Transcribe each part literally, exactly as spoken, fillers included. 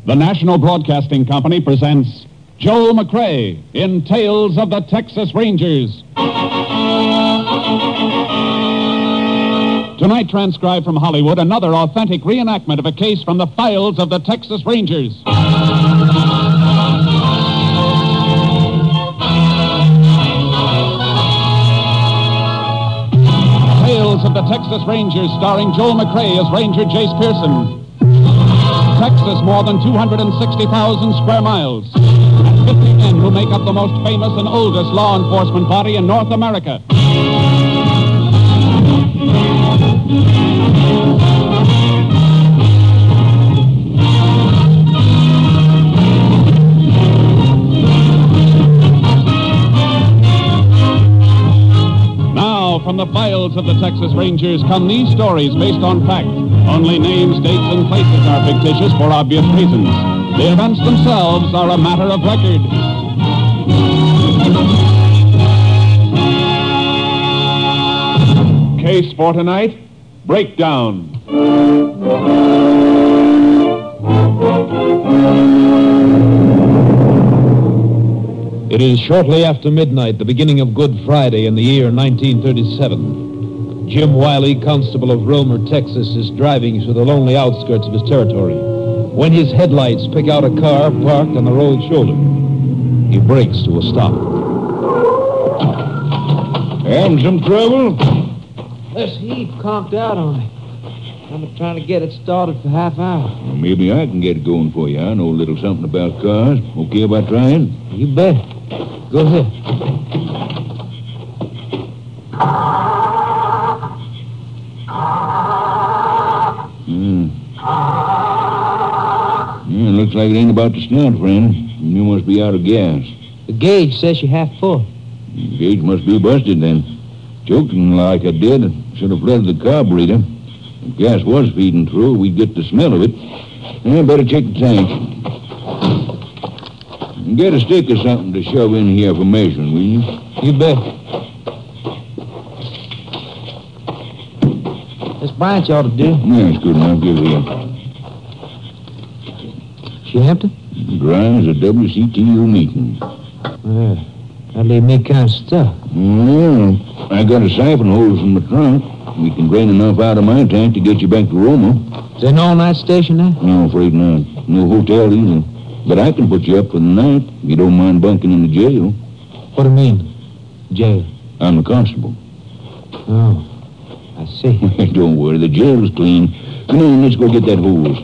The National Broadcasting Company presents Joel McCrea in Tales of the Texas Rangers. Tonight, transcribed from Hollywood, another authentic reenactment of a case from the files of the Texas Rangers. Tales of the Texas Rangers, starring Joel McCrea as Ranger Jace Pearson. Texas, more than two hundred sixty thousand square miles, and fifty men who make up the most famous and oldest law enforcement body in North America. Now, from the files of the Texas Rangers come these stories based on fact. Only names, dates, and places are fictitious for obvious reasons. The events themselves are a matter of record. Case for tonight, Breakdown. It is shortly after midnight, the beginning of Good Friday in the year nineteen thirty-seven. Jim Wiley, constable of Romer, Texas, is driving through the lonely outskirts of his territory when his headlights pick out a car parked on the road shoulder. He brakes to a stop. Having some trouble? This heap conked out on me. I've been trying to get it started for half hour. Well, maybe I can get it going for you. I know a little something about cars. Okay about trying? You bet. Go ahead. Hmm. Yeah, looks like it ain't about to start, friend. You must be out of gas. The gauge says you're half full. The gauge must be busted then. Choking like I did, I should have flooded the carburetor. If gas was feeding through, we'd get the smell of it. Yeah, better check the tank. Get a stick or something to shove in here for measuring, will you? You bet. This branch ought to do. Yeah, it's good enough. Give it here. She empty? Dry as a W C T U meeting. Yeah, that'd leave me kind of stuck. Well, I got a siphon hose in the trunk. We can drain enough out of my tank to get you back to Roma. Is there no night station there? No, I'm afraid not. No hotel either. But I can put you up for the night if you don't mind bunking in the jail. What do you mean, jail? I'm the constable. Oh, I see. Don't worry, the jail's clean. Come on, let's go get that hose.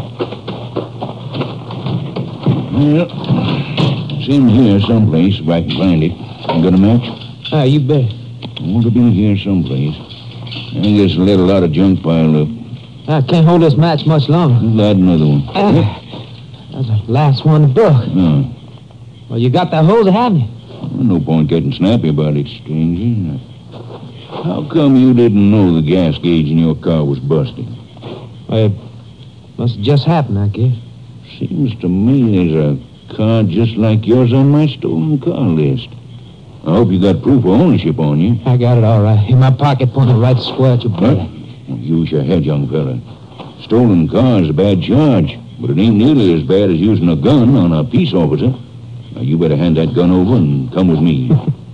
Well, it's in here someplace if I can find it. You got a match? Ah, you bet. I want to be here someplace. I guess I let a lot of junk pile up. I can't hold this match much longer. Light another one. Ah, Yep. that's the last one to book. No. Well, you got that hose, haven't you? Well, no point getting snappy about it, stranger. How come you didn't know the gas gauge in your car was busted? Well, it must have just happened, I guess. Seems to me there's a car just like yours on my stolen car list. I hope you got proof of ownership on you. I got it all right. In my pocket, pointed right square at your belly. Well, use your head, young fella. Stolen car is a bad charge, but it ain't nearly as bad as using a gun on a peace officer. Now, you better hand that gun over and come with me.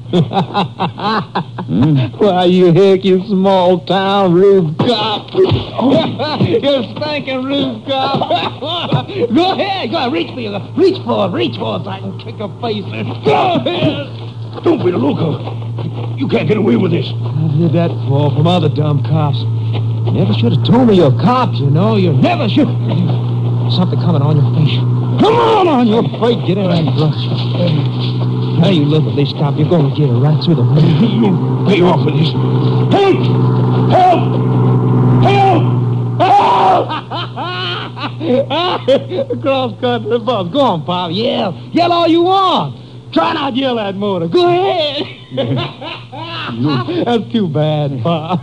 hmm? Why, you hick, you small town roof cop. You stinking roof cop. Go ahead. Go ahead. Reach for it. Reach for it. Reach for it so I can kick her face in. Go ahead. Don't be the loco. You can't get away with this. I've heard that before from other dumb cops. You never should have told me you're cops, you know. You never should. Something coming on your face. Come on, on your face. Get in and brush. Now you look at this cop. You're going to get it right through the middle. You'll pay off for this. Help! Help! Help! Cross country bus. Go on, Pop. Yell. Yell all you want. Try not to yell at motor. Go ahead. That's too bad, Pop.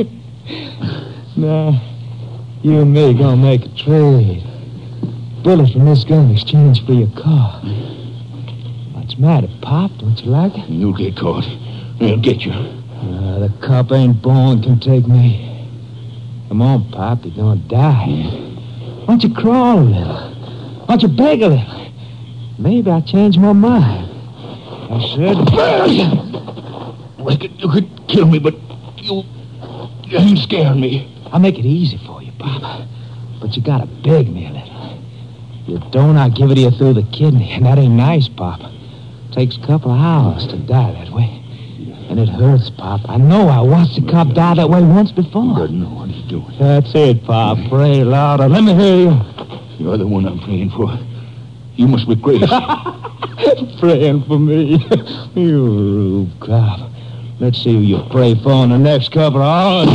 Now, you and me gonna make a trade. Bullet from this gun in exchange for your car. What's the matter, Pop? Don't you like it? You'll get caught. They'll get you. Uh, the cop ain't born can take me. Come on, Pop. You're gonna die. Why don't you crawl a little? don't you beg a little? Maybe I changed my mind. I said, Reckon you could kill me, but you, you ain't scaring me. I'll make it easy for you, Pop. But you gotta beg me a little. If you don't, I'll give it to you through the kidney, and that ain't nice, Pop. Takes a couple of hours to die that way. And it hurts, Pop. I know I watched a cop die that way once before. He doesn't know what he's doing. That's it, Pop. Pray louder. Let me hear you. You're the one I'm praying for. You must be crazy. Praying for me. You rube cop. Let's see who you pray for in the next couple of hours.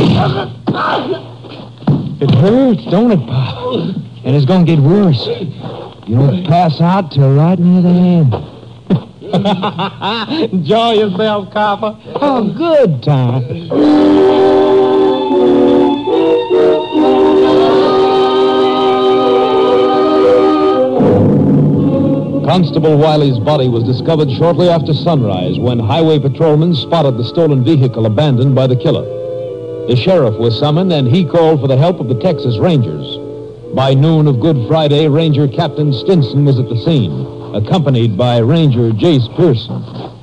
It hurts, don't it, Pop? And it's going to get worse. You don't pass out till right near the end. Enjoy yourself, copper. Oh, good time. Constable Wiley's body was discovered shortly after sunrise when highway patrolmen spotted the stolen vehicle abandoned by the killer. The sheriff was summoned, and he called for the help of the Texas Rangers. By noon of Good Friday, Ranger Captain Stinson was at the scene, accompanied by Ranger Jace Pearson.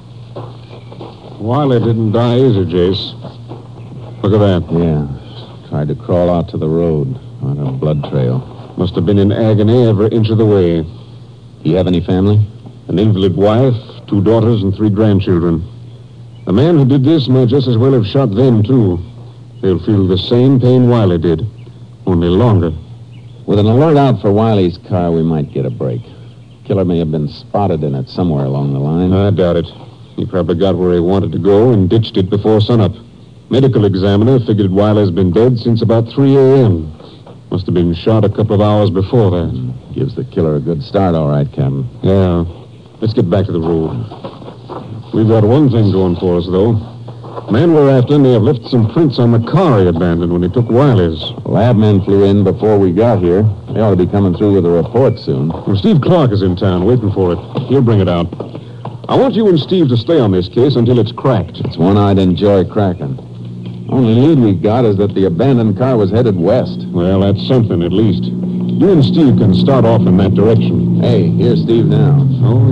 Wiley didn't die easy, Jace. Look at that. Yeah. Tried to crawl out to the road on a blood trail. Must have been in agony every inch of the way. You have any family? An invalid wife, two daughters, and three grandchildren. The man who did this might just as well have shot them, too. They'll feel the same pain Wiley did, only longer. With an alert out for Wiley's car, we might get a break. Killer may have been spotted in it somewhere along the line. I doubt it. He probably got where he wanted to go and ditched it before sunup. Medical examiner figured Wiley's been dead since about three a.m. Must have been shot a couple of hours before that. Mm, gives the killer a good start, all right, Captain. Yeah. Let's get back to the road. We've got one thing going for us, though. The man we're after may have left some prints on the car he abandoned when he took Wiley's. Lab men flew in before we got here. They ought to be coming through with a report soon. Well, Steve Clark is in town waiting for it. He'll bring it out. I want you and Steve to stay on this case until it's cracked. It's one I'd enjoy cracking. Only lead we got is that the abandoned car was headed west. Well, that's something, at least. You and Steve can start off in that direction. Hey, here's Steve now. Oh,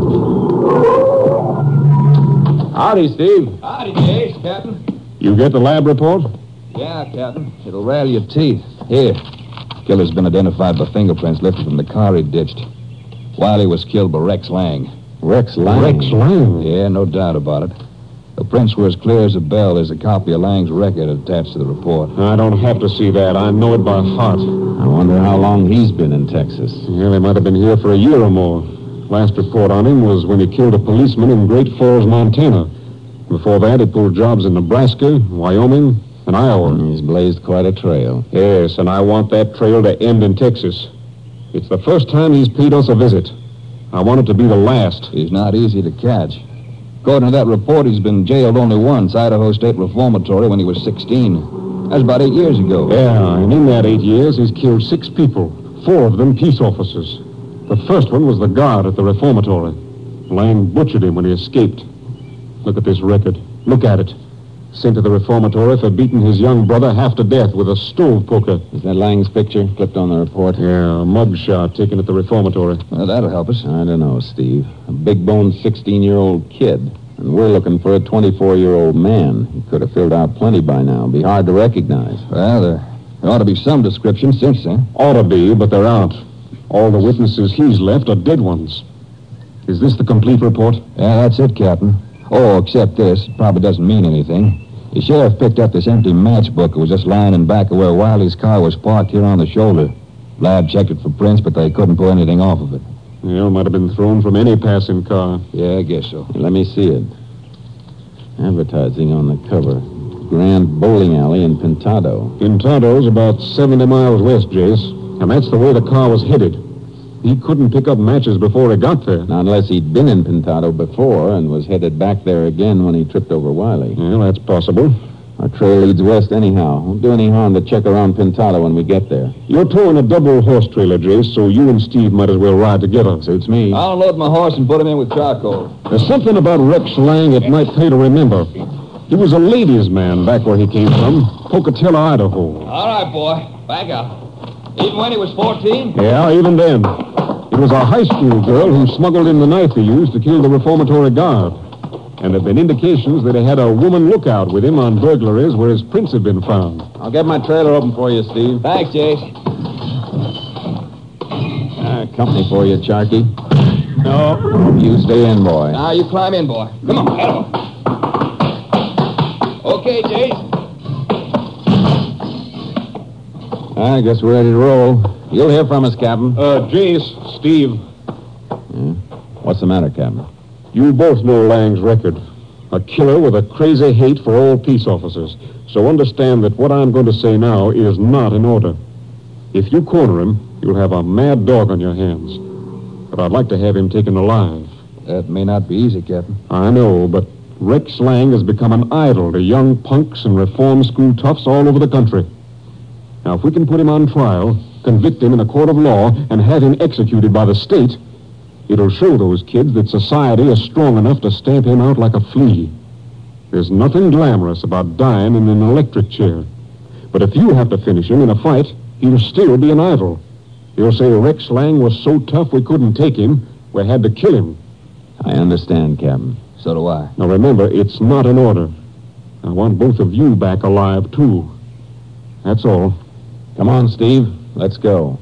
yeah. Howdy, Steve. Howdy, Jace, Captain. You get the lab report? Yeah, Captain. It'll rattle your teeth. Here. Killer's been identified by fingerprints lifted from the car he ditched. Wiley was killed by Rex Lang. Rex Lang? Rex Lang? Yeah, no doubt about it. The prints were as clear as a bell. There's a copy of Lang's record attached to the report. I don't have to see that. I know it by heart. I wonder how long he's been in Texas. Yeah, they might have been here for a year or more. Last report on him was when he killed a policeman in Great Falls, Montana. Before that, he pulled jobs in Nebraska, Wyoming, and Iowa. He's blazed quite a trail. Yes, and I want that trail to end in Texas. It's the first time he's paid us a visit. I want it to be the last. He's not easy to catch. According to that report, he's been jailed only once, Idaho State Reformatory, when he was sixteen. That was about eight years ago. Yeah, and in that eight years, he's killed six people, four of them peace officers. The first one was the guard at the reformatory. Lang butchered him when he escaped. Look at this record. Look at it. Sent to the reformatory for beating his young brother half to death with a stove poker. Is that Lang's picture clipped on the report? Yeah, a mug shot taken at the reformatory. Well, that'll help us. I don't know, Steve. A big-boned sixteen-year-old kid. And we're looking for a twenty-four-year-old man. He could have filled out plenty by now. Be hard to recognize. Well, there, there ought to be some description since then. Ought to be, but they're out. All the witnesses he's left are dead ones. Is this the complete report? Yeah, that's it, Captain. Oh, except this. It probably doesn't mean anything. The sheriff picked up this empty matchbook that was just lying in back of where Wiley's car was parked here on the shoulder. Lab checked it for prints, but they couldn't pull anything off of it. Yeah, it might have been thrown from any passing car. Yeah, I guess so. Let me see it. Advertising on the cover. Grand Bowling Alley in Pintado. Pintado's about seventy miles west, Jace. And that's the way the car was headed. He couldn't pick up matches before he got there. Not unless he'd been in Pintado before and was headed back there again when he tripped over Wiley. Well, that's possible. Our trail leads west anyhow. Won't do any harm to check around Pintado when we get there. You're towing a double horse trailer, Jace, so you and Steve might as well ride together. Suits me. I'll load my horse and put him in with charcoal. There's something about Rex Lang it might pay to remember. He was a ladies' man back where he came from, Pocatello, Idaho. All right, boy. Back up. Even when he was fourteen? Yeah, even then. It was a high school girl who smuggled in the knife he used to kill the reformatory guard. And there have been indications that he had a woman lookout with him on burglaries where his prints had been found. I'll get my trailer open for you, Steve. Thanks, Jace. Ah, company for you, Charky. No. You stay in, boy. Now you climb in, boy. Come on, get on. Okay, Jace. I guess we're ready to roll. You'll hear from us, Captain. Uh, Jace, Steve. Yeah? What's the matter, Captain? You both know Lang's record. A killer with a crazy hate for all peace officers. So understand that what I'm going to say now is not in order. If you corner him, you'll have a mad dog on your hands. But I'd like to have him taken alive. That may not be easy, Captain. I know, but Rex Lang has become an idol to young punks and reform school toughs all over the country. Now, if we can put him on trial, convict him in a court of law, and have him executed by the state, it'll show those kids that society is strong enough to stamp him out like a flea. There's nothing glamorous about dying in an electric chair. But if you have to finish him in a fight, he'll still be an idol. He'll say Rex Lang was so tough we couldn't take him, we had to kill him. I understand, Captain. So do I. Now remember, it's not in order. I want both of you back alive, too. That's all. Come on, Steve. Let's go.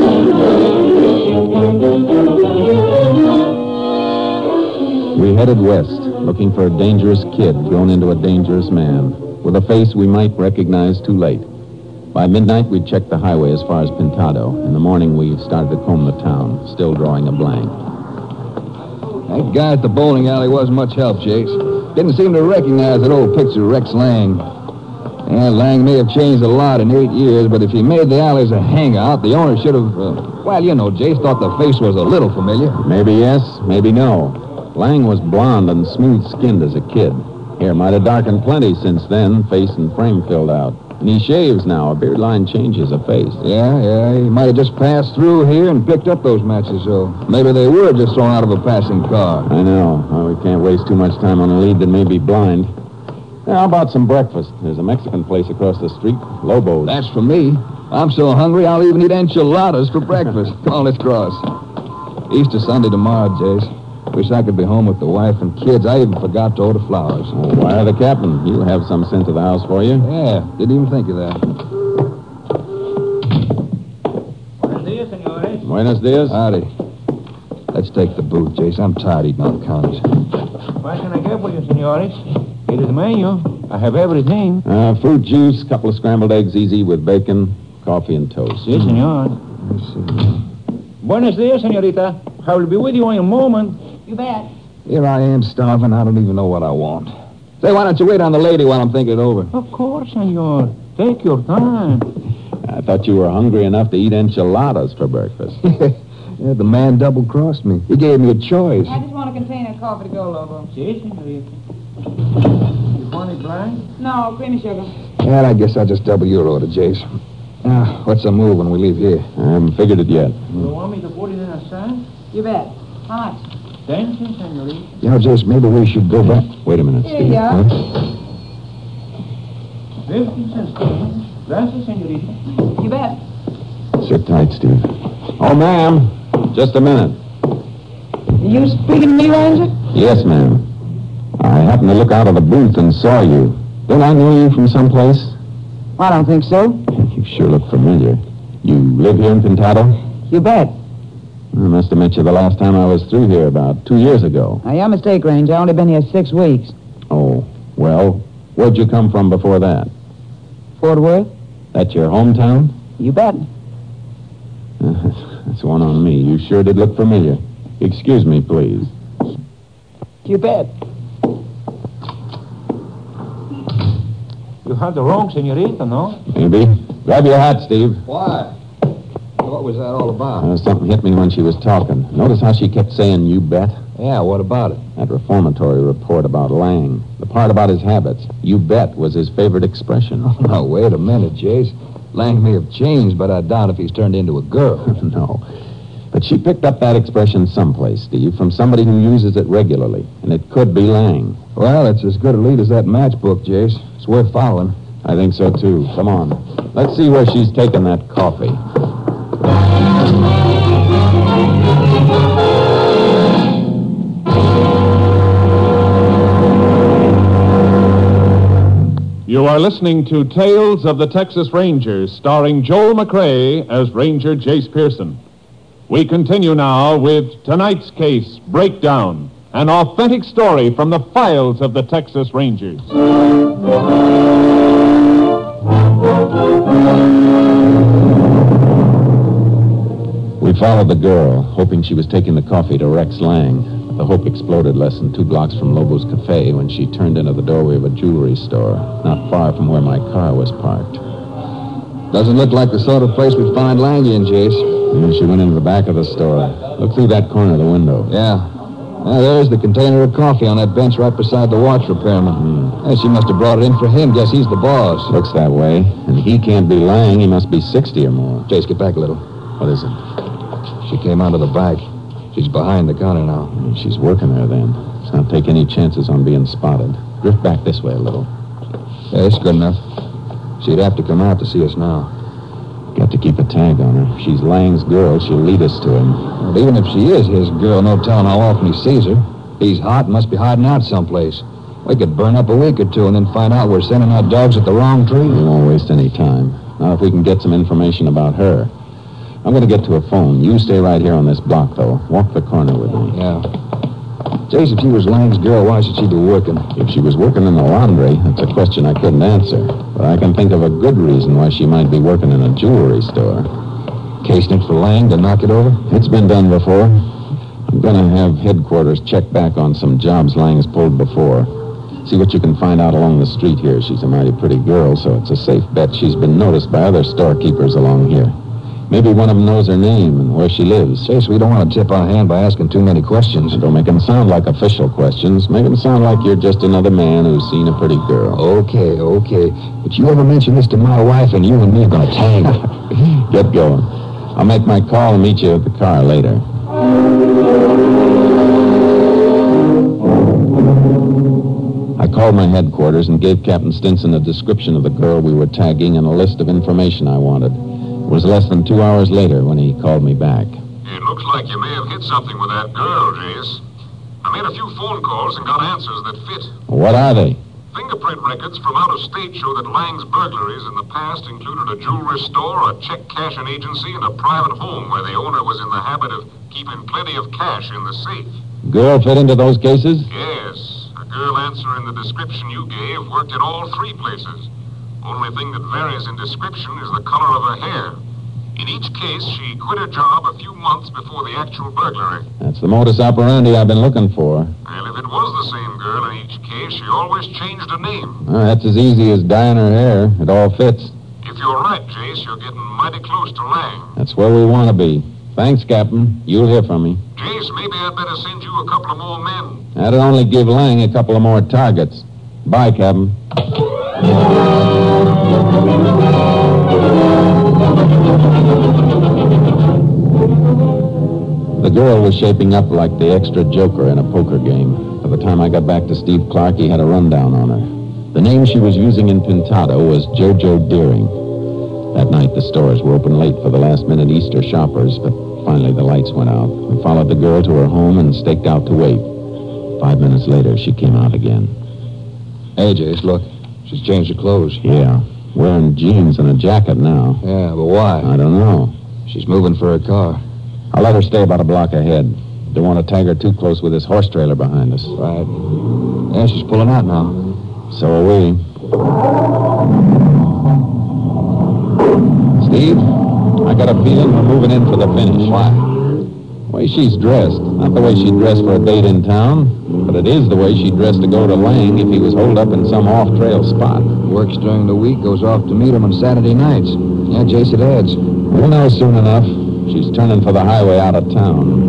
We headed west, looking for a dangerous kid grown into a dangerous man, with a face we might recognize too late. By midnight, we checked the highway as far as Pintado. In the morning, we started to comb the town, still drawing a blank. That guy at the bowling alley wasn't much help, Chase. Didn't seem to recognize that old picture of Rex Lang. Yeah, Lang may have changed a lot in eight years, but if he made the alleys a hangout, the owner should have, uh, well, you know, Jace thought the face was a little familiar. Maybe yes, maybe no. Lang was blond and smooth-skinned as a kid. Hair might have darkened plenty since then, face and frame filled out. And he shaves now. A beard line changes a face. Yeah, yeah, he might have just passed through here and picked up those matches, so maybe they were just thrown out of a passing car. I know. Well, we can't waste too much time on a lead that may be blind. Yeah, how about some breakfast? There's a Mexican place across the street, Lobo's. That's for me. I'm so hungry, I'll even eat enchiladas for breakfast. Come on, let's cross. Easter Sunday tomorrow, Jace. Wish I could be home with the wife and kids. I even forgot to order flowers. Oh, wire the captain. He'll have some sent to the house for you. Yeah, didn't even think of that. Buenos dias, senores. Buenos dias. Howdy. Let's take the booth, Jace. I'm tired eating on the counters. What can I get for you, senores? Here is the menu. I have everything. Uh, fruit juice, couple of scrambled eggs easy with bacon, coffee, and toast. Si, senor. Let's see. Buenos dias, senorita. I will be with you in a moment. You bet. Here I am starving. I don't even know what I want. Say, why don't you wait on the lady while I'm thinking it over? Of course, senor. Take your time. I thought you were hungry enough to eat enchiladas for breakfast. Yeah, the man double-crossed me. He gave me a choice. I just want a container of coffee to go, Lobo. Si, senorita. You want it blind? No, creamy sugar. Yeah, I guess I'll just double your order, Jace. Now, what's the move when we leave here? I haven't figured it yet. You want me to put it in a sack? You bet. How much? Ten cents, senorita. You know, Jace, maybe we should go back. Wait a minute, Here Steve. you are. Fifty cents, gracias, senorita. You bet. Sit tight, Steve. Oh, ma'am. Just a minute. You speaking to me, Ranger? Yes, ma'am. I happened to look out of the booth and saw you. Don't I know you from someplace? I don't think so. You sure look familiar. You live here in Pintado? You bet. I must have met you the last time I was through here about two years ago. Now, your mistake, Ranger. I've only been here six weeks. Oh, well, where'd you come from before that? Fort Worth? That your hometown? You bet. That's one on me. You sure did look familiar. Excuse me, please. You bet. You have the wrong senorita, no? Maybe. Grab your hat, Steve. Why? What was that all about? Uh, something hit me when she was talking. Notice how she kept saying, you bet? Yeah, what about it? That reformatory report about Lang. The part about his habits. You bet was his favorite expression. Now, wait a minute, Jace. Lang may have changed, but I doubt if he's turned into a girl. No. But she picked up that expression someplace, Steve, from somebody who uses it regularly. And it could be Lang. Well, it's as good a lead as that matchbook, Jace. It's worth following. I think so, too. Come on. Let's see where she's taken that coffee. You are listening to Tales of the Texas Rangers, starring Joel McRae as Ranger Jace Pearson. We continue now with tonight's case, Breakdown, an authentic story from the files of the Texas Rangers. We followed the girl, hoping she was taking the coffee to Rex Lang. The hope exploded less than two blocks from Lobo's Cafe when she turned into the doorway of a jewelry store, not far from where my car was parked. Doesn't look like the sort of place we'd find Lang in, Jace. And she went into the back of the store. Look through that corner of the window. Yeah. Well, there's the container of coffee on that bench right beside the watch repairman. Hmm. Yeah, she must have brought it in for him. Guess he's the boss. Looks that way. And he can't be Lang. He must be sixty or more. Jace, get back a little. What is it? She came out of the back. She's behind the counter now. She's working there, then. Let's not take any chances on being spotted. Drift back this way a little. Yeah, it's good enough. She'd have to come out to see us now. Got to keep a tag on her. If she's Lang's girl, she'll lead us to him. But even if she is his girl, no telling how often he sees her. He's hot and must be hiding out someplace. We could burn up a week or two and then find out we're sending our dogs at the wrong tree. We won't waste any time. Not if we can get some information about her. I'm going to get to a phone. You stay right here on this block, though. Walk the corner with me. Yeah. Jace, if she was Lang's girl, why should she be working? If she was working in the laundry, that's a question I couldn't answer. But I can think of a good reason why she might be working in a jewelry store. Casing it for Lang to knock it over? It's been done before. I'm going to have headquarters check back on some jobs Lang's pulled before. See what you can find out along the street here. She's a mighty pretty girl, so it's a safe bet she's been noticed by other storekeepers along here. Maybe one of them knows her name and where she lives. Jace, we don't want to tip our hand by asking too many questions. Don't make them sound like official questions. Make them sound like you're just another man who's seen a pretty girl. Okay, okay. But you ever mention this to my wife, and you and me are going to tangle. Get going. I'll make my call and meet you at the car later. I called my headquarters and gave Captain Stinson a description of the girl we were tagging and a list of information I wanted. It was less than two hours later when he called me back. It looks like you may have hit something with that girl, Jace. I made a few phone calls and got answers that fit. What are they? Fingerprint records from out of state show that Lang's burglaries in the past included a jewelry store, a check cashing agency, and a private home where the owner was in the habit of keeping plenty of cash in the safe. Girl fit into those cases? Yes. A girl answering the description you gave worked at all three places. Only thing that varies in description is the color of her hair. In each case, she quit her job a few months before the actual burglary. That's the modus operandi I've been looking for. Well, if it was the same girl in each case, she always changed her name. Oh, that's as easy as dyeing her hair. It all fits. If you're right, Jace, you're getting mighty close to Lang. That's where we want to be. Thanks, Captain. You'll hear from me. Jace, maybe I'd better send you a couple of more men. That'd only give Lang a couple of more targets. Bye, Captain. The girl was shaping up like the extra joker in a poker game. By the time I got back to Steve Clark, he had a rundown on her. The name she was using in Pintado was JoJo Deering. That night, the stores were open late for the last-minute Easter shoppers, but finally the lights went out. We followed the girl to her home and staked out to wait. Five minutes later, she came out again. Hey, Jace, look. She's changed her clothes. Yeah, wearing jeans and a jacket now. Yeah, but why? I don't know. She's moving for her car. I'll let her stay about a block ahead. Don't want to tag her too close with this horse trailer behind us. Right. Yeah, she's pulling out now. So are we. Steve, I got a feeling we're moving in for the finish. Why? The way she's dressed. Not the way she'd dress for a date in town, but it is the way she'd dress to go to Lang if he was holed up in some off-trail spot. Works during the week, goes off to meet him on Saturday nights. Yeah, Jace, it adds. We'll know soon enough. She's turning for the highway out of town.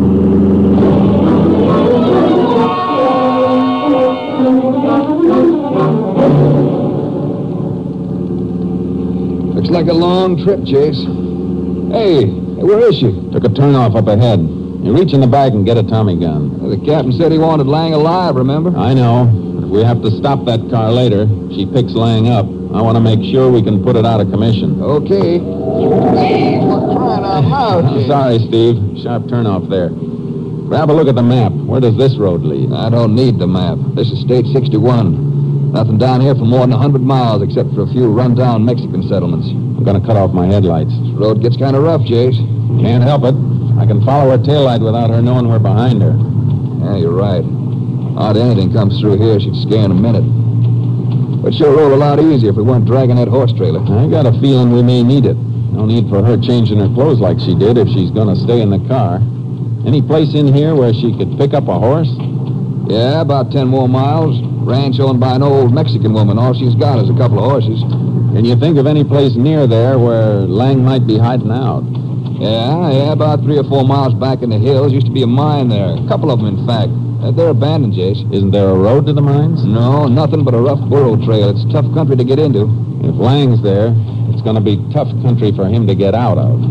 Looks like a long trip, Jace. Hey, hey, where is she? Took a turnoff up ahead. You reach in the bag and get a Tommy gun. Well, the captain said he wanted Lang alive, remember? I know. But if we have to stop that car later, she picks Lang up. I want to make sure we can put it out of commission. Okay. Hey, for crying out loud, I'm Jace. sorry, Steve. Sharp turnoff there. Grab a look at the map. Where does this road lead? I don't need the map. This is State sixty-one. Nothing down here for more than a hundred miles, except for a few run-down Mexican settlements. I'm going to cut off my headlights. This road gets kind of rough, Jace. Can't help it. I can follow her taillight without her knowing we're behind her. Yeah, you're right. Hardly anything comes through here, she'd scare in a minute. But she'll roll a lot easier if we weren't dragging that horse trailer. I got a feeling we may need it. No need for her changing her clothes like she did if she's going to stay in the car. Any place in here where she could pick up a horse? Yeah, about ten more miles. Ranch owned by an old Mexican woman. All she's got is a couple of horses. Can you think of any place near there where Lang might be hiding out? Yeah, yeah, about three or four miles back in the hills. Used to be a mine there. A couple of them, in fact. Uh, they're abandoned, Jace. Isn't there a road to the mines? No, nothing but a rough burro trail. It's tough country to get into. If Lang's there, it's going to be tough country for him to get out of.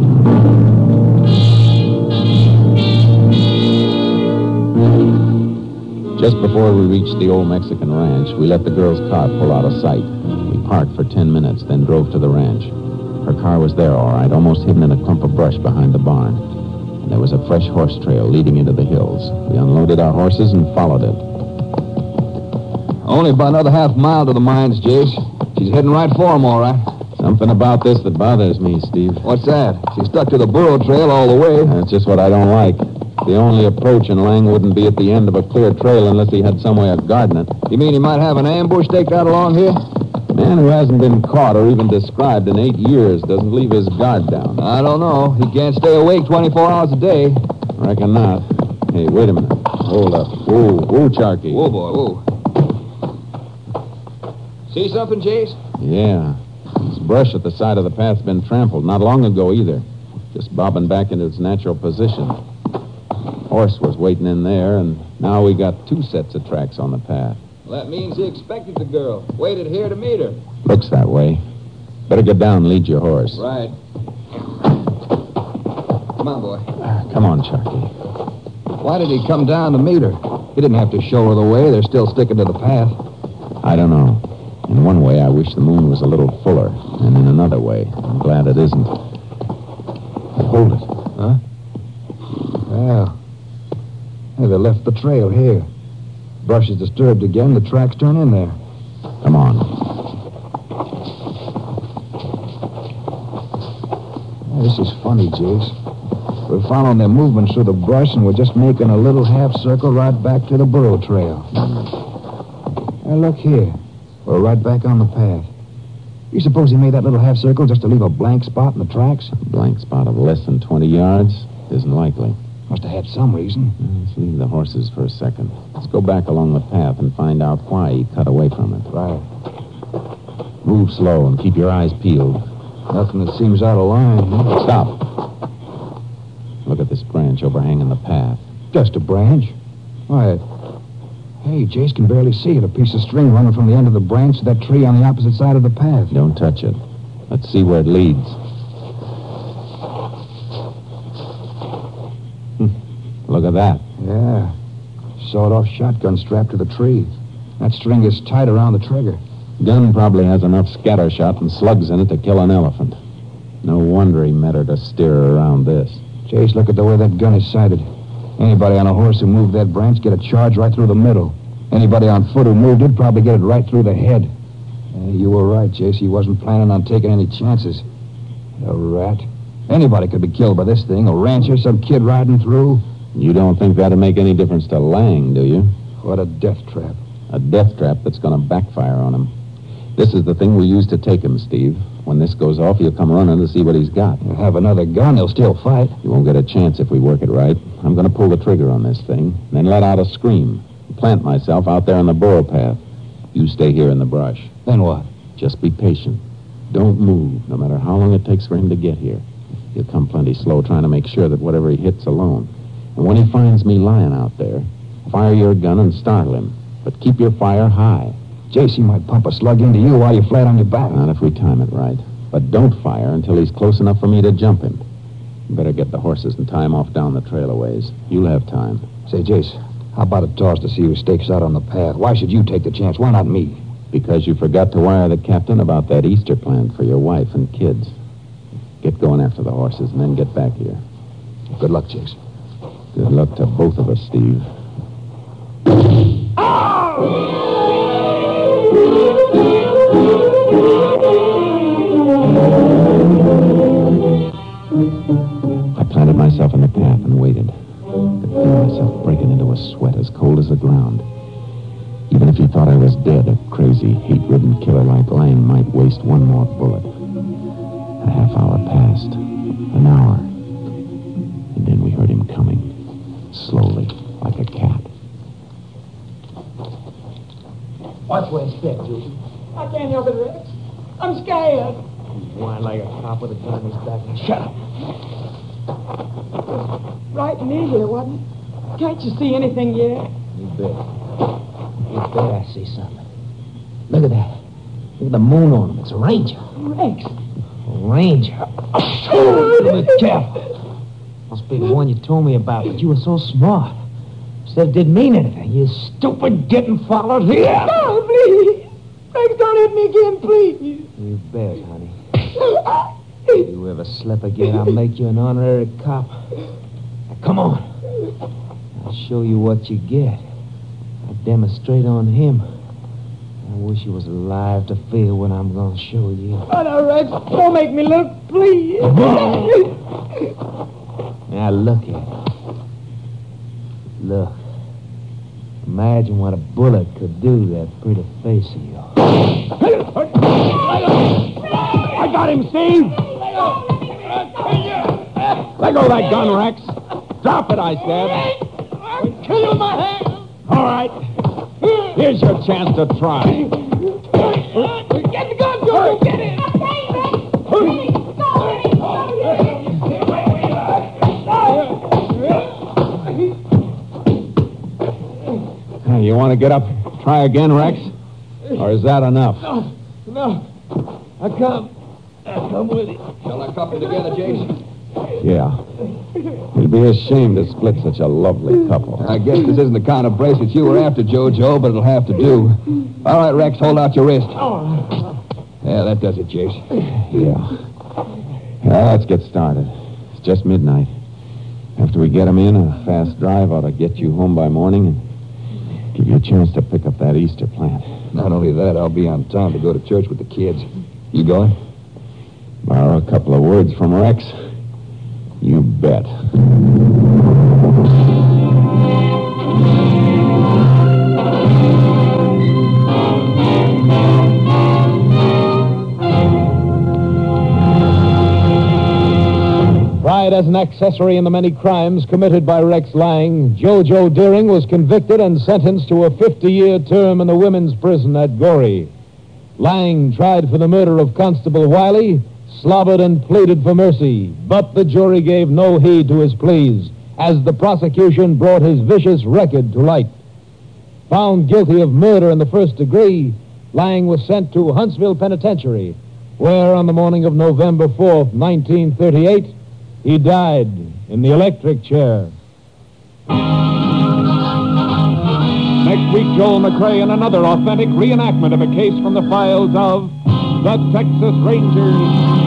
Just before we reached the old Mexican ranch, we let the girl's car pull out of sight. We parked for ten minutes, then drove to the ranch. Her car was there, all right, almost hidden in a clump of brush behind the barn. And there was a fresh horse trail leading into the hills. We unloaded our horses and followed it. Only about another half mile to the mines, Jace. She's heading right for them, all right. Something about this that bothers me, Steve. What's that? She's stuck to the burro trail all the way. That's just what I don't like. The only approach, and Lang wouldn't be at the end of a clear trail unless he had some way of guarding it. You mean he might have an ambush staked out along here? A man who hasn't been caught or even described in eight years doesn't leave his guard down. I don't know. He can't stay awake twenty-four hours a day. Reckon not. Hey, wait a minute. Hold up. Whoa, whoa, Charky. Whoa, boy, whoa. See something, Jace? Yeah. This brush at the side of the path's been trampled. Not long ago, either. Just bobbing back into its natural position. Horse was waiting in there, and now we got two sets of tracks on the path. Well, that means he expected the girl. Waited here to meet her. Looks that way. Better get down and lead your horse. Right. Come on, boy. Come on, Charky. Why did he come down to meet her? He didn't have to show her the way. They're still sticking to the path. I don't know. In one way, I wish the moon was a little fuller. And in another way, I'm glad it isn't. Hold it. Huh? Well... Hey, they left the trail here. Brush is disturbed again. The tracks turn in there. Come on. Hey, this is funny, Jace. We're following their movements through the brush, and we're just making a little half circle right back to the burro trail. Hey, look here. We're right back on the path. You suppose he made that little half circle just to leave a blank spot in the tracks? A blank spot of less than twenty yards? Isn't likely. Must have had some reason. Let's leave the horses for a second. Let's go back along the path and find out why he cut away from it. Right. Move slow and keep your eyes peeled. Nothing that seems out of line. Huh? Stop. Look at this branch overhanging the path. Just a branch? Why, hey, Jace can barely see it. A piece of string running from the end of the branch to that tree on the opposite side of the path. Don't touch it. Let's see where it leads. Look at that. Yeah. Sawed-off shotgun strapped to the tree. That string is tight around the trigger. Gun probably has enough scatter shot and slugs in it to kill an elephant. No wonder he met her to steer her around this. Chase, look at the way that gun is sighted. Anybody on a horse who moved that branch get a charge right through the middle. Anybody on foot who moved it probably get it right through the head. Uh, you were right, Chase. He wasn't planning on taking any chances. A rat. Anybody could be killed by this thing. A rancher, some kid riding through. You don't think that'd make any difference to Lang, do you? What a death trap. A death trap that's going to backfire on him. This is the thing we use to take him, Steve. When this goes off, he'll come running to see what he's got. He'll have another gun. He'll still fight. You won't get a chance if we work it right. I'm going to pull the trigger on this thing, then let out a scream. Plant myself out there on the burro path. You stay here in the brush. Then what? Just be patient. Don't move, no matter how long it takes for him to get here. He'll come plenty slow, trying to make sure that whatever he hits alone. And when he finds me lying out there, fire your gun and startle him. But keep your fire high. Jace, he might pump a slug into you while you're flat on your back. Not if we time it right. But don't fire until he's close enough for me to jump him. You better get the horses and tie him off down the trail a ways. You'll have time. Say, Jace, how about a toss to see who stakes out on the path? Why should you take the chance? Why not me? Because you forgot to wire the captain about that Easter plant for your wife and kids. Get going after the horses and then get back here. Good luck, Jace. Good luck to both of us, Steve. Oh! I planted myself in the path and waited. I could feel myself breaking into a sweat as cold as the ground. Even if he thought I was dead, a crazy, hate-ridden killer like Lang might waste one more bullet. A half hour passed. An hour. And then we heard him coming. Slowly, like a cat. Watch where you step, Judy. I can't help it, Rex. I'm scared. You whine like a cop with a gun in his back. Now, shut up. Right near here, wasn't it? Can't you see anything yet? You bet. You bet I see something. Look at that. Look at the moon on him. It's a ranger. Rex. A ranger. Oh, be careful. Must be the one you told me about, but you were so smart. Said it didn't mean anything. You stupid getting followed here. No, please. Rex, don't hit me again, please. You bet, honey. If you ever slip again, I'll make you an honorary cop. Now, come on. I'll show you what you get. I'll demonstrate on him. I wish he was alive to feel what I'm going to show you. Oh, no, Rex. Don't make me look, please. Now, look at it. Look. Imagine what a bullet could do to that pretty face of yours. I got him, Steve! Let go of that gun, Rex. Drop it, I said. I'll kill you with my hand. All right. Here's your chance to try. Get the gun, Joe. Get it. You want to get up, try again, Rex? Or is that enough? No, no. I come. I come with you. Shall I couple together, Jason? Yeah. It'd be a shame to split such a lovely couple. I guess this isn't the kind of bracelet you were after, Jojo, but it'll have to do. All right, Rex, hold out your wrist. Yeah, that does it, Jason. Yeah. Well, let's get started. It's just midnight. After we get him in, a fast drive ought to get you home by morning and give you a chance to pick up that Easter plant. Not only that, I'll be on time to go to church with the kids. You going? Borrow a couple of words from Rex. You bet. Tried as an accessory in the many crimes committed by Rex Lang, Jojo Deering was convicted and sentenced to a fifty-year term in the women's prison at Goree. Lang, tried for the murder of Constable Wiley, slobbered and pleaded for mercy, but the jury gave no heed to his pleas as the prosecution brought his vicious record to light. Found guilty of murder in the first degree, Lang was sent to Huntsville Penitentiary, where on the morning of November fourth, nineteen thirty-eight, he died in the electric chair. Next week, Joel McCrea in another authentic reenactment of a case from the files of the Texas Rangers.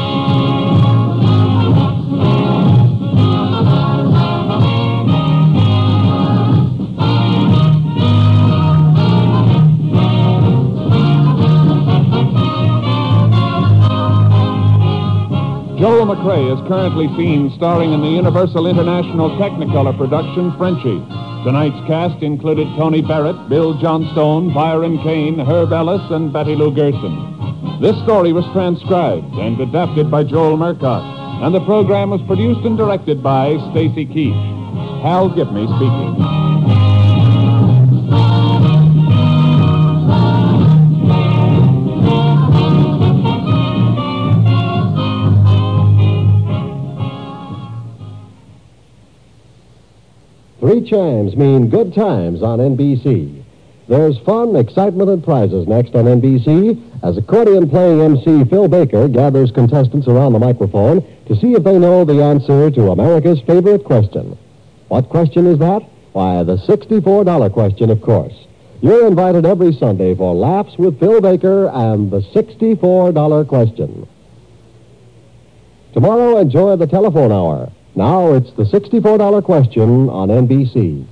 Joel McCrea is currently seen starring in the Universal International Technicolor production Frenchie. Tonight's cast included Tony Barrett, Bill Johnstone, Byron Kane, Herb Ellis, and Betty Lou Gerson. This story was transcribed and adapted by Joel Murcott, and the program was produced and directed by Stacy Keach. Hal Gibney speaking. Three chimes mean good times on N B C. There's fun, excitement, and prizes next on N B C as accordion-playing M C Phil Baker gathers contestants around the microphone to see if they know the answer to America's favorite question. What question is that? Why, the sixty-four dollar question, of course. You're invited every Sunday for Laughs with Phil Baker and the sixty-four dollar question. Tomorrow, enjoy the telephone hour. Now it's the sixty-four dollar question on N B C.